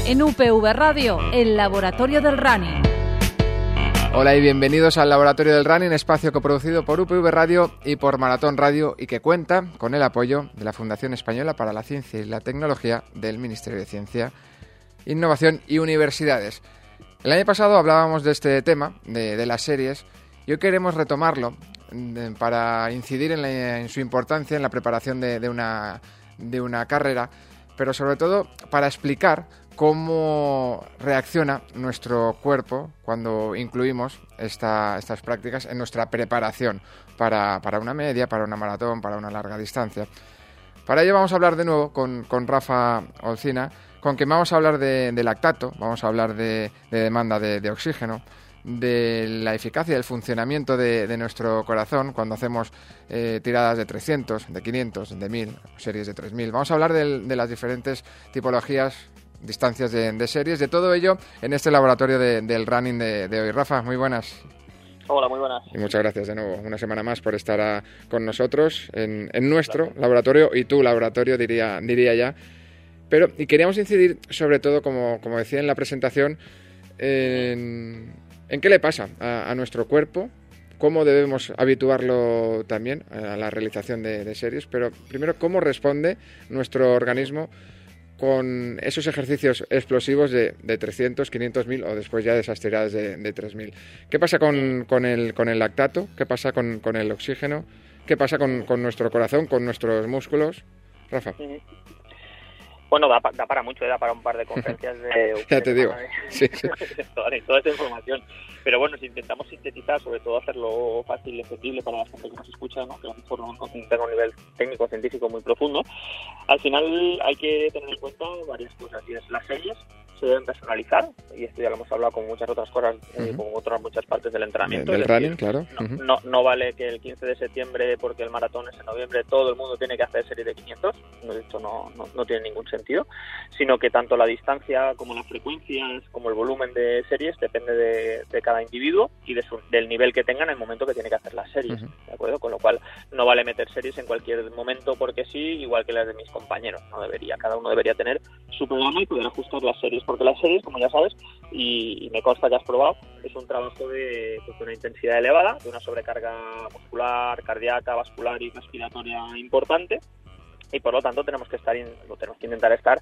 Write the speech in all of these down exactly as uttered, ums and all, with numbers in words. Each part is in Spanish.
En U P V Radio, el Laboratorio del Running. Hola y bienvenidos al Laboratorio del Running, espacio coproducido por U P V Radio y por Maratón Radio y que cuenta con el apoyo de la Fundación Española para la Ciencia y la Tecnología del Ministerio de Ciencia, Innovación y Universidades. El año pasado hablábamos de este tema, de, de las series, y hoy queremos retomarlo de, para incidir en, la, en su importancia en la preparación de, de, una, de una carrera, pero sobre todo para explicar cómo reacciona nuestro cuerpo cuando incluimos esta, estas prácticas en nuestra preparación para, para una media, para una maratón, para una larga distancia. Para ello vamos a hablar de nuevo con, con Rafa Olcina, con quien vamos a hablar de, de lactato, vamos a hablar de, de demanda de, de oxígeno, de la eficacia del funcionamiento de, de nuestro corazón cuando hacemos eh, tiradas de trescientos, de quinientos, de mil, series de tres mil. Vamos a hablar de, de las diferentes tipologías, distancias de, de series, de todo ello en este laboratorio de, del running de, de hoy. Rafa, muy buenas. Hola, muy buenas. Y muchas gracias de nuevo, una semana más por estar a, con nosotros en, en nuestro gracias. laboratorio y tu laboratorio, diría, diría ya. Pero, y queríamos incidir sobre todo, como, como decía en la presentación, en, en qué le pasa a, a nuestro cuerpo, cómo debemos habituarlo también a la realización de, de series, pero primero, cómo responde nuestro organismo con esos ejercicios explosivos de, de trescientos, quinientos, mil o después ya de esas tiradas de, de tres mil. ¿Qué pasa con, con, el, con el lactato? ¿Qué pasa con, con el oxígeno? ¿Qué pasa con, con nuestro corazón, con nuestros músculos? Rafa. Bueno, da, da para mucho, da para un par de conferencias de... ya te digo, sí, sí. toda, toda esta información. Pero bueno, si intentamos sintetizar, sobre todo hacerlo fácil y accesible para la gente que nos escucha, ¿no? Que a lo mejor no tenga un nivel técnico-científico muy profundo, al final hay que tener en cuenta varias cosas. Y es, las series se deben personalizar, y esto ya lo hemos hablado con muchas otras cosas, uh-huh. eh, con otras muchas partes del entrenamiento. Del decir, running, claro. No, uh-huh. no, no vale que el quince de septiembre, porque el maratón es en noviembre, todo el mundo tiene que hacer series de quinientos. No, esto no, no, no tiene ningún sentido, sino que tanto la distancia como las frecuencias, como el volumen de series, depende de, de cada individuo y de su, del nivel que tenga en el momento que tiene que hacer las series, uh-huh. ¿de acuerdo? Con lo cual no vale meter series en cualquier momento porque sí, igual que las de mis compañeros, no debería. Cada uno debería tener su programa y poder ajustar las series, porque las series, como ya sabes, y, y me consta que has probado, es un trabajo de, pues, de una intensidad elevada, de una sobrecarga muscular, cardíaca, vascular y respiratoria importante, y por lo tanto tenemos que estar, lo tenemos que intentar estar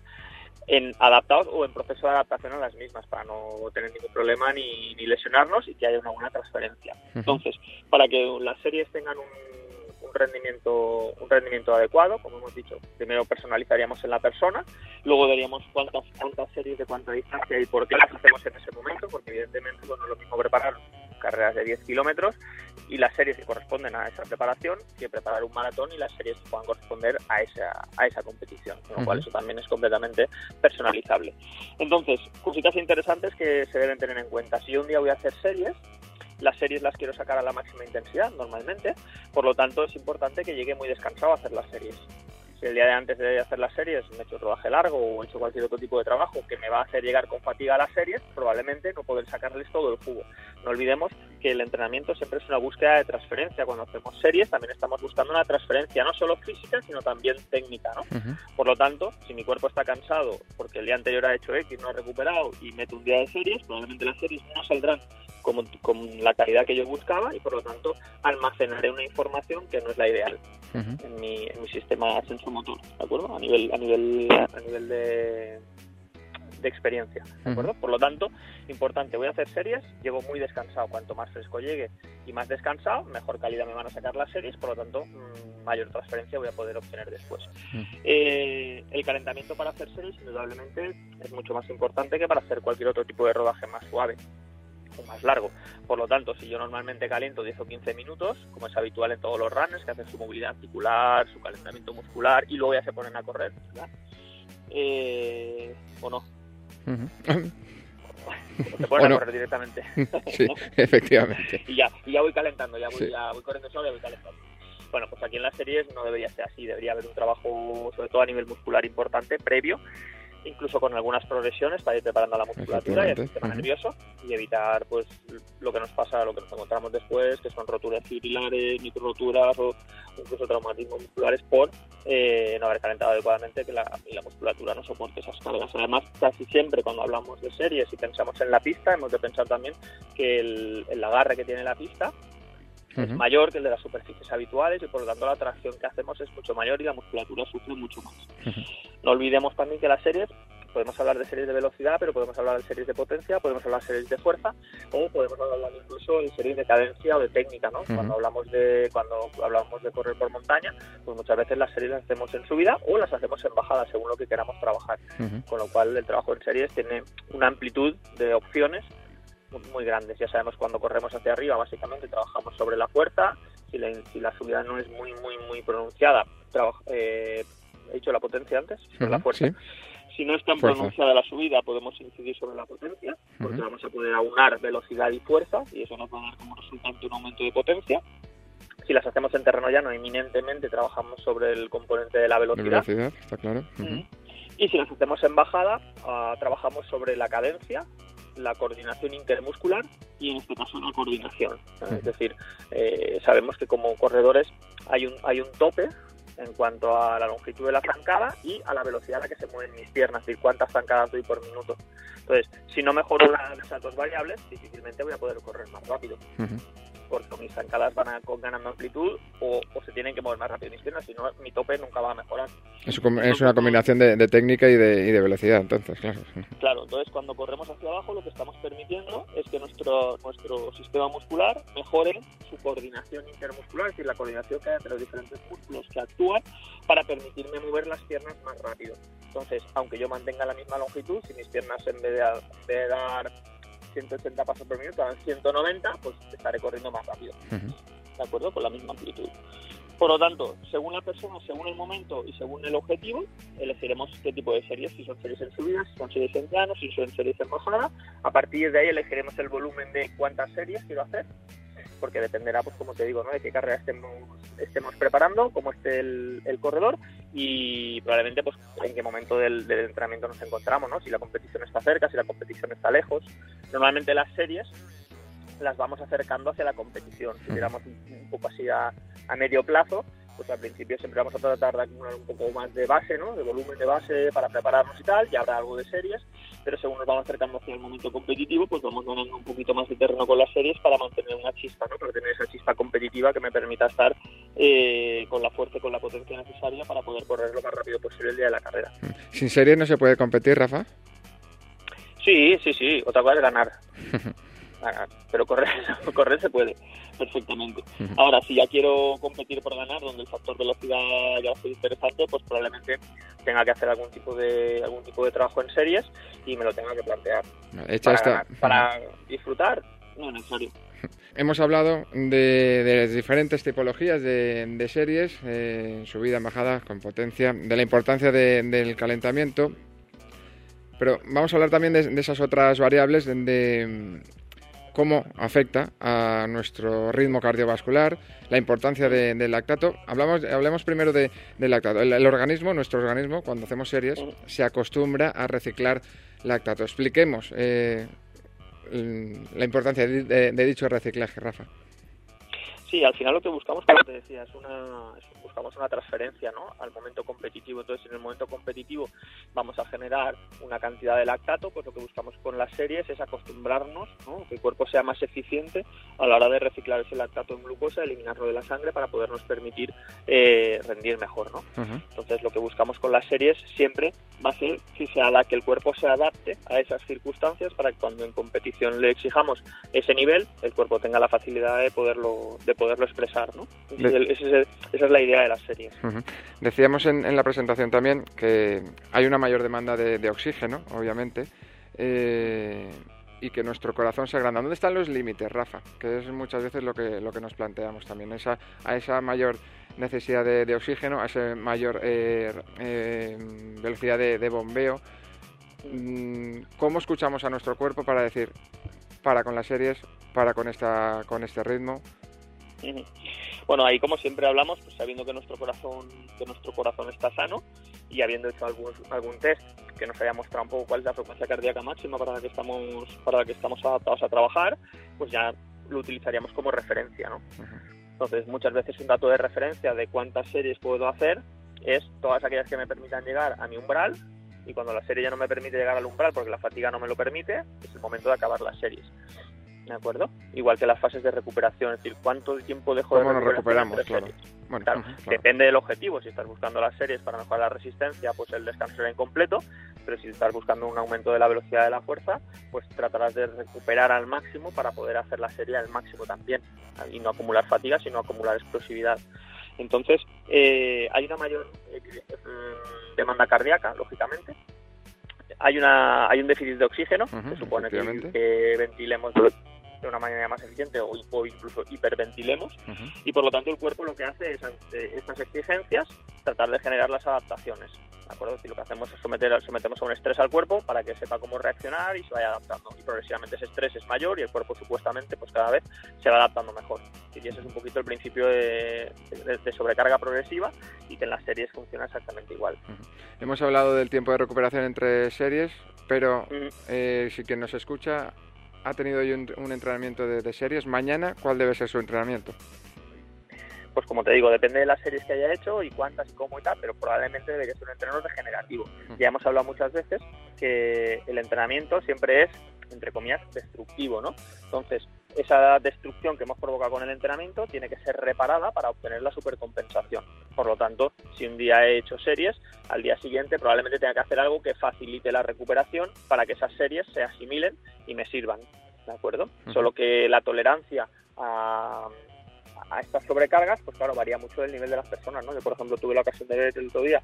en adaptados o en proceso de adaptación a las mismas para no tener ningún problema ni, ni lesionarnos y que haya una buena transferencia. Uh-huh. Entonces, para que las series tengan un, un rendimiento un rendimiento adecuado, como hemos dicho, primero personalizaríamos en la persona, luego veríamos cuántas cuántas series de cuánta distancia y por qué las hacemos en ese momento, porque evidentemente bueno, no es lo mismo preparar carreras de diez kilómetros y las series que corresponden a esa preparación que preparar un maratón y las series que puedan corresponder a esa a esa competición, con lo uh-huh. cual eso también es completamente personalizable. Entonces, cositas interesantes que se deben tener en cuenta. Si yo un día voy a hacer series, las series las quiero sacar a la máxima intensidad normalmente, por lo tanto es importante que llegue muy descansado a hacer las series. Si el día de antes de hacer las series me he hecho rodaje largo o he hecho cualquier otro tipo de trabajo que me va a hacer llegar con fatiga a las series, probablemente no poder sacarles todo el jugo. No olvidemos que el entrenamiento siempre es una búsqueda de transferencia. Cuando hacemos series también estamos buscando una transferencia no solo física, sino también técnica, ¿no? Uh-huh. Por lo tanto, si mi cuerpo está cansado porque el día anterior ha hecho X, no ha recuperado y meto un día de series, probablemente las series no saldrán Como, con la calidad que yo buscaba y por lo tanto almacenaré una información que no es la ideal uh-huh. en, mi, en mi sistema sensomotor, ¿de acuerdo? A nivel a nivel a nivel de, de experiencia, ¿de acuerdo? Uh-huh. Por lo tanto, importante, voy a hacer series, llego muy descansado, cuanto más fresco llegue y más descansado, mejor calidad me van a sacar las series, por lo tanto, mmm, mayor transferencia voy a poder obtener después. Uh-huh. Eh, el calentamiento para hacer series, indudablemente, es mucho más importante que para hacer cualquier otro tipo de rodaje más suave o más largo. Por lo tanto, si yo normalmente caliento diez o quince minutos, como es habitual en todos los runners que hacen su movilidad articular, su calentamiento muscular y luego ya se ponen a correr, ¿verdad? Eh, ¿O no? Uh-huh. Se ponen a correr directamente. Sí, efectivamente. y, ya, y ya voy calentando, ya voy, sí. ya voy corriendo solo y voy calentando. Bueno, pues aquí en las series no debería ser así, debería haber un trabajo, sobre todo a nivel muscular, importante, previo, incluso con algunas progresiones para ir preparando la musculatura y el sistema uh-huh. nervioso y evitar pues lo que nos pasa, lo que nos encontramos después, que son roturas fibrilares, microroturas o incluso traumatismos musculares por eh, no haber calentado adecuadamente que la, y la musculatura no soporte esas cargas. Además, casi siempre cuando hablamos de series y pensamos en la pista, hemos de pensar también que el, el agarre que tiene la pista es uh-huh. mayor que el de las superficies habituales y por lo tanto la tracción que hacemos es mucho mayor y la musculatura sufre mucho más. Uh-huh. No olvidemos también que las series, podemos hablar de series de velocidad, pero podemos hablar de series de potencia, podemos hablar de series de fuerza o podemos hablar incluso de series de cadencia o de técnica, ¿no? Uh-huh. Cuando hablamos de cuando hablamos de correr por montaña, pues muchas veces las series las hacemos en subida o las hacemos en bajada según lo que queramos trabajar. Uh-huh. Con lo cual el trabajo en series tiene una amplitud de opciones muy grandes. Ya sabemos cuando corremos hacia arriba, básicamente trabajamos sobre la fuerza. Si la, si la subida no es muy, muy, muy pronunciada, trabaja, eh, he dicho la potencia antes, sobre uh-huh, la fuerza. Sí. Si no es tan fuerza. pronunciada la subida, podemos incidir sobre la potencia, porque uh-huh. vamos a poder aunar velocidad y fuerza, y eso nos va a dar como resultante un aumento de potencia. Si las hacemos en terreno llano, eminentemente trabajamos sobre el componente de la velocidad. De velocidad, está claro. Uh-huh. Y si las hacemos en bajada, uh, trabajamos sobre la cadencia, la coordinación intermuscular y en este caso la coordinación. Uh-huh. Es decir, eh, sabemos que como corredores hay un hay un tope en cuanto a la longitud de la zancada y a la velocidad a la que se mueven mis piernas, es decir, cuántas zancadas doy por minuto. Entonces, si no mejoro una de esas dos variables, difícilmente voy a poder correr más rápido. Uh-huh. Porque mis zancadas van a ganando amplitud o, o se tienen que mover más rápido mis piernas, si no, mi tope nunca va a mejorar. Es, es una combinación de, de técnica y de, y de velocidad, entonces, claro. Claro, entonces cuando corremos hacia abajo lo que estamos permitiendo es que nuestro nuestro sistema muscular mejore su coordinación intermuscular, es decir, la coordinación que hay entre los diferentes músculos que actúan para permitirme mover las piernas más rápido. Entonces, aunque yo mantenga la misma longitud, si mis piernas en vez de, en vez de dar ciento ochenta pasos por minuto a ciento noventa, pues estaré corriendo más rápido. Uh-huh. ¿De acuerdo? Con la misma amplitud. Por lo tanto, según la persona, según el momento y según el objetivo, elegiremos qué tipo de series, si son series en subida, si son series en llano, si son series en bajada. A partir de ahí elegiremos el volumen de cuántas series quiero hacer, porque dependerá, pues como te digo, ¿no?, de qué carrera estemos, estemos preparando, cómo esté el, el corredor y probablemente pues en qué momento del, del entrenamiento nos encontramos, ¿no? Si la competición está cerca, si la competición está lejos. Normalmente las series las vamos acercando hacia la competición. Si miramos un, un poco así a, a medio plazo, pues al principio siempre vamos a tratar de acumular un poco más de base, ¿no?, de volumen de base para prepararnos y tal, y habrá algo de series, pero según nos vamos acercando hacia el momento competitivo, pues vamos ganando un poquito más de terreno con las series para mantener una chispa, ¿no?, para tener esa chispa competitiva que me permita estar eh, con la fuerza y con la potencia necesaria para poder correr lo más rápido posible el día de la carrera. ¿Sin series no se puede competir, Rafa? Sí, sí, sí, otra cosa es ganar. ganar. Pero correr, correr se puede perfectamente. Uh-huh. Ahora, si ya quiero competir por ganar, donde el factor velocidad ya va a ser interesante, pues probablemente tenga que hacer algún tipo de algún tipo de trabajo en series y me lo tenga que plantear. Hecha para, esta... ganar, para disfrutar, no es necesario. Hemos hablado de, de las diferentes tipologías de, de series, eh, en subida, en bajada, con potencia, de la importancia de, del calentamiento, pero vamos a hablar también de, de esas otras variables, de, de cómo afecta a nuestro ritmo cardiovascular, la importancia de, del lactato. Hablamos, hablemos primero de, del lactato. El, el organismo, nuestro organismo, cuando hacemos series, se acostumbra a reciclar lactato. Expliquemos eh, la importancia de, de, de dicho reciclaje, Rafa. Sí, al final lo que buscamos, como te decía, es una, es, buscamos una transferencia, ¿no?, al momento competitivo. Entonces, en el momento competitivo vamos a generar una cantidad de lactato, pues lo que buscamos con las series es acostumbrarnos, ¿no?, que el cuerpo sea más eficiente a la hora de reciclar ese lactato en glucosa, eliminarlo de la sangre para podernos permitir eh, rendir mejor, ¿no? Uh-huh. Entonces, lo que buscamos con las series siempre va a ser que sea la que el cuerpo se adapte a esas circunstancias para que cuando en competición le exijamos ese nivel, el cuerpo tenga la facilidad de poderlo de poderlo expresar, ¿no? De... Ese, esa es la idea de las series. Uh-huh. Decíamos en, en la presentación también que hay una mayor demanda de, de oxígeno, obviamente, eh, y que nuestro corazón se agranda. ¿Dónde están los límites, Rafa? Que es muchas veces lo que lo que nos planteamos también, esa a esa mayor necesidad de, de oxígeno, a esa mayor eh, eh, velocidad de, de bombeo. ¿Cómo escuchamos a nuestro cuerpo para decir para con las series, para con esta con este ritmo? Bueno, ahí como siempre hablamos, pues sabiendo que nuestro corazón que nuestro corazón está sano y habiendo hecho algún algún test que nos haya mostrado un poco cuál es la frecuencia cardíaca máxima para la que estamos, para la que estamos adaptados a trabajar, pues ya lo utilizaríamos como referencia, ¿no? Uh-huh. Entonces, muchas veces un dato de referencia de cuántas series puedo hacer es todas aquellas que me permitan llegar a mi umbral, y cuando la serie ya no me permite llegar al umbral porque la fatiga no me lo permite, es el momento de acabar las series. ¿De acuerdo? Igual que las fases de recuperación, es decir, cuánto tiempo dejo de ¿Cómo nos recuperamos? Claro. Bueno, claro, uh-huh, claro. Depende del objetivo. Si estás buscando las series para mejorar la resistencia, pues el descanso será incompleto, pero si estás buscando un aumento de la velocidad de la fuerza, pues tratarás de recuperar al máximo para poder hacer la serie al máximo también, y no acumular fatiga, sino acumular explosividad. Entonces, eh, hay una mayor eh, demanda cardíaca, lógicamente. Hay una hay un déficit de oxígeno, uh-huh, que supone que, que ventilemos de una manera más eficiente o, o incluso hiperventilemos, uh-huh. y por lo tanto el cuerpo lo que hace es, ante estas exigencias, tratar de generar las adaptaciones, ¿de acuerdo? Si lo que hacemos es someter, sometemos a un estrés al cuerpo para que sepa cómo reaccionar y se vaya adaptando, y progresivamente ese estrés es mayor y el cuerpo supuestamente pues cada vez se va adaptando mejor, y ese es un poquito el principio de, de, de sobrecarga progresiva, y que en las series funciona exactamente igual. Uh-huh. Hemos hablado del tiempo de recuperación entre series, pero uh-huh. eh, si quien nos escucha ha tenido hoy un, un entrenamiento de, de series, mañana, ¿cuál debe ser su entrenamiento? Pues como te digo, depende de las series que haya hecho y cuántas y cómo y tal, pero probablemente debe ser un entrenamiento regenerativo. Uh-huh. Ya hemos hablado muchas veces que el entrenamiento siempre es, entre comillas, destructivo, ¿no? Entonces, esa destrucción que hemos provocado con el entrenamiento tiene que ser reparada para obtener la supercompensación. Por lo tanto, si un día he hecho series, al día siguiente probablemente tenga que hacer algo que facilite la recuperación para que esas series se asimilen y me sirvan, ¿de acuerdo? Uh-huh. Solo que la tolerancia a, a estas sobrecargas, pues claro, varía mucho del nivel de las personas, ¿no? Yo, por ejemplo, tuve la ocasión de ver el otro día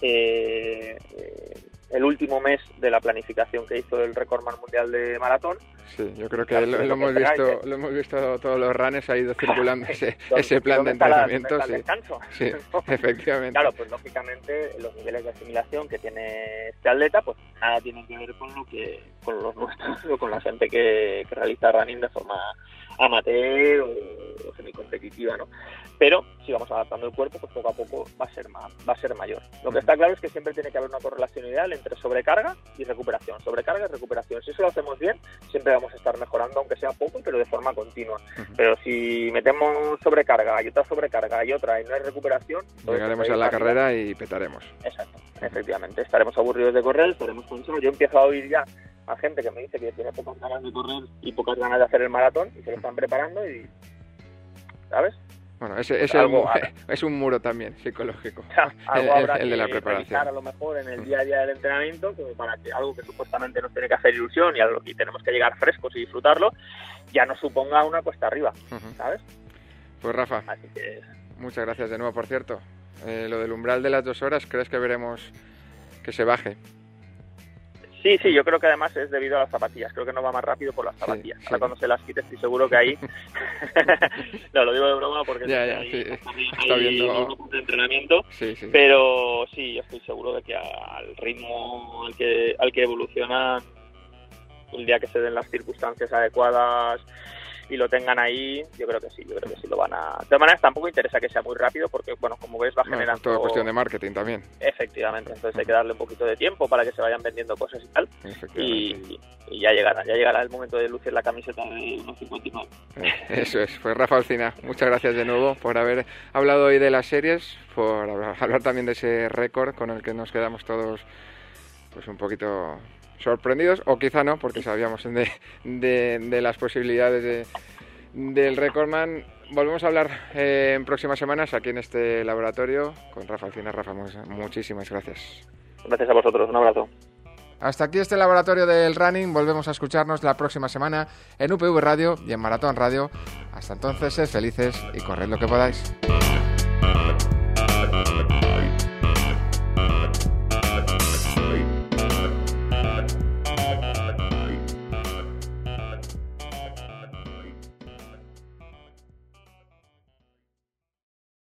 eh, eh, el último mes de la planificación que hizo el Recordman Mundial de Maratón. Sí, yo creo que claro, lo, lo, hemos visto, lo hemos visto todos los runners, ha ido circulando ese, ese plan de entrenamiento. La, sí, descanso? Sí, efectivamente. Claro, pues lógicamente los niveles de asimilación que tiene este atleta, pues nada tienen que ver con lo que con los nuestros o con la gente que, que realiza running de forma amateur o, o semicompetitiva, ¿no? Pero si vamos adaptando el cuerpo, pues poco a poco va a ser más, va a ser mayor. Lo que está claro es que siempre tiene que haber una correlación ideal entre sobrecarga y recuperación. Sobrecarga y recuperación. Si eso lo hacemos bien, siempre vamos a estar mejorando, aunque sea poco, pero de forma continua. Uh-huh. Pero si metemos sobrecarga y otra sobrecarga y otra y no hay recuperación, llegaremos a la carrera y petaremos. Exacto, efectivamente. Estaremos aburridos de correr, estaremos cansados. Yo empiezo a oír ya a gente que me dice que tiene pocas ganas de correr y pocas ganas de hacer el maratón y se lo están preparando y... ¿sabes? Bueno, ese, ese algo, es, un, es un muro también psicológico, o sea, algo el, habrá el de la que preparación. A lo mejor en el día a día del entrenamiento, como para que algo que supuestamente nos tiene que hacer ilusión y, algo, y tenemos que llegar frescos y disfrutarlo, ya nos suponga una cuesta arriba, uh-huh. ¿sabes? Pues Rafa, Así que... muchas gracias de nuevo. Por cierto, eh, lo del umbral de las dos horas, ¿crees que veremos que se baje? Sí, sí, yo creo que además es debido a las zapatillas. Creo que no va más rápido por las zapatillas. Sí, Ahora sí. Cuando se las quite estoy seguro que ahí... no, lo digo de broma porque ya, ya, ahí, sí. ahí, está ahí viendo un punto de entrenamiento. Sí, sí. Pero sí, yo estoy seguro de que al ritmo al que, al que evoluciona, el día que se den las circunstancias adecuadas y lo tengan ahí, yo creo que sí, yo creo que sí lo van a... De todas maneras, tampoco interesa que sea muy rápido porque, bueno, como ves, va bueno, generando... Es todo cuestión de marketing también. Efectivamente, entonces uh-huh. hay que darle un poquito de tiempo para que se vayan vendiendo cosas y tal. Y, y ya llegará, ya llegará el momento de lucir la camiseta de uno cincuenta y nueve. Eso es. Pues Rafa Alsina, muchas gracias de nuevo por haber hablado hoy de las series, por hablar también de ese récord con el que nos quedamos todos pues un poquito... sorprendidos, o quizá no, porque sabíamos de, de, de las posibilidades de, del Recordman. Volvemos a hablar eh, en próximas semanas aquí en este laboratorio con Rafa Alsina. Rafa, muchísimas gracias. Gracias a vosotros, un abrazo. Hasta aquí este laboratorio del running. Volvemos a escucharnos la próxima semana en U P V Radio y en Maratón Radio. Hasta entonces, sed felices y corred lo que podáis.